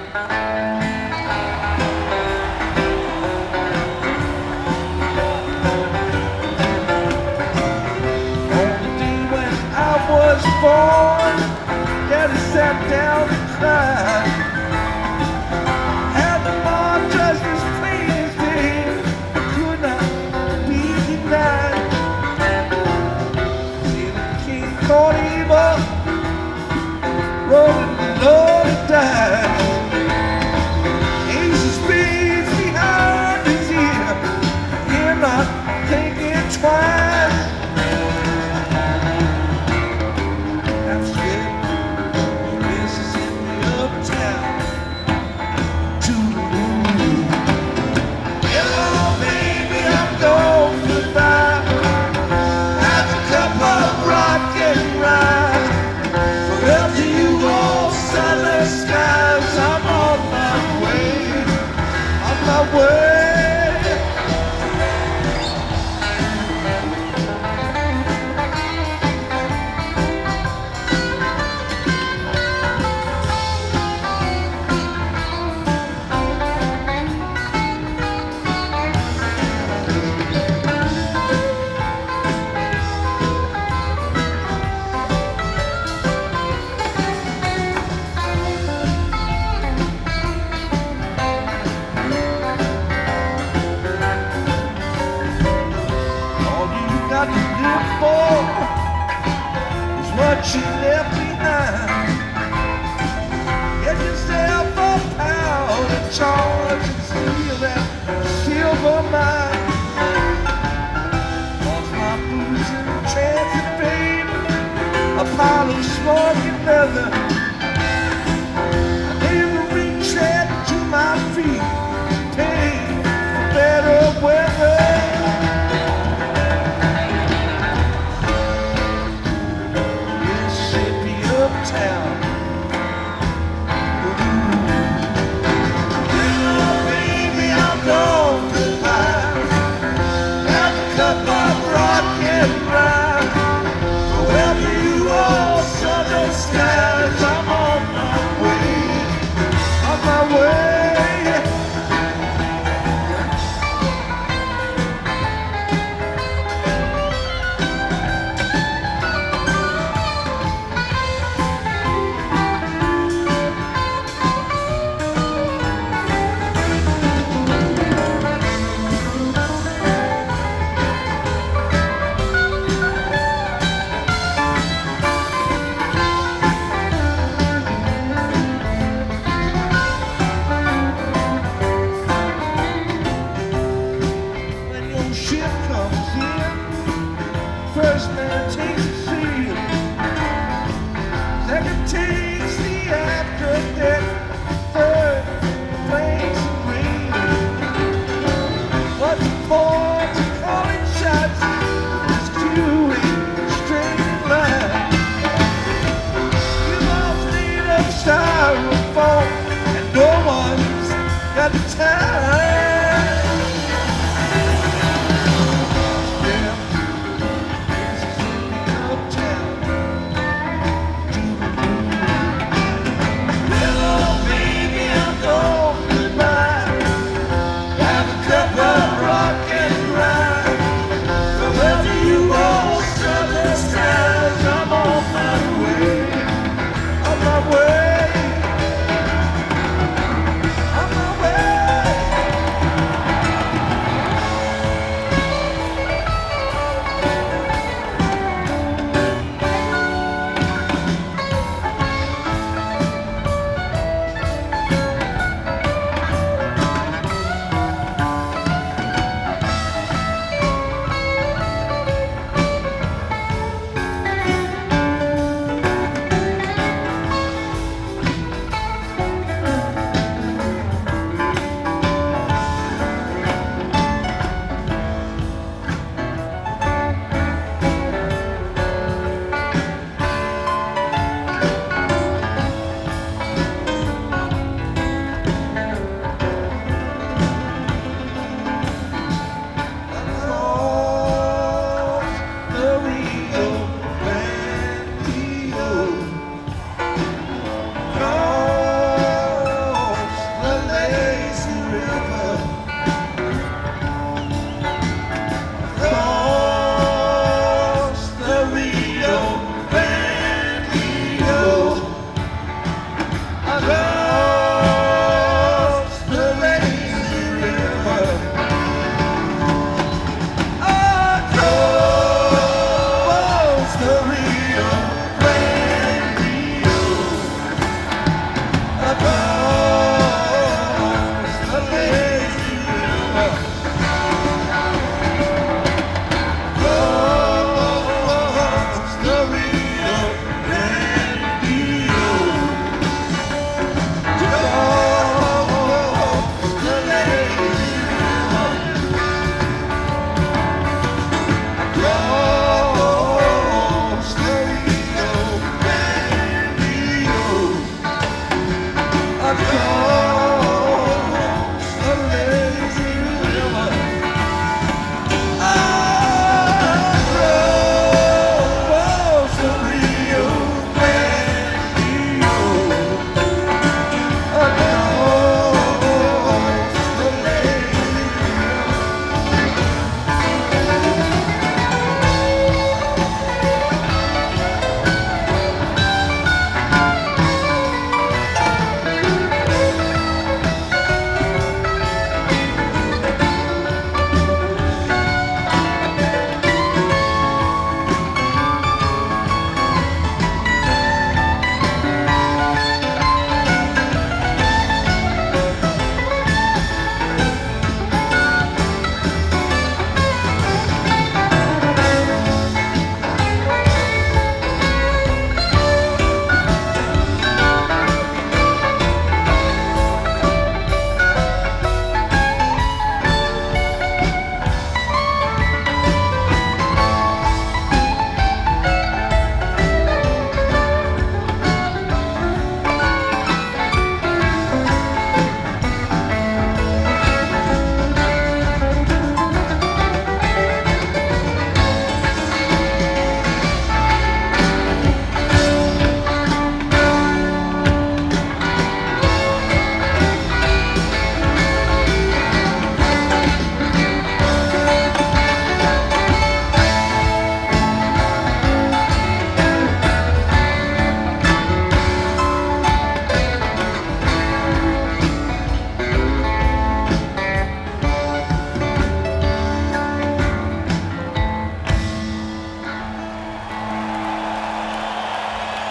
Born, Daddy sat down and cried. Had the mom just as plain as day, but could not be denied. See the king caught him up, rolling the Lord and died. Ace of spades behind his ear, hear not thinking twice. What you left behind. Get yourself a pound of charge and steal that silver mine. Lost my boots in transit, baby, a pile of smoking leather. I never retread to my feet, paid for better weather. Town. Little baby, I'm gone goodbye. Have a cup of rock and rye. Wherever you are, southern skies, I'm on my way. On my way. First man takes the seal, second takes the after death, third plays the green. What's the point of calling shots? It's queuing straight in line. You've all made of styrofoam, and no one's got the time.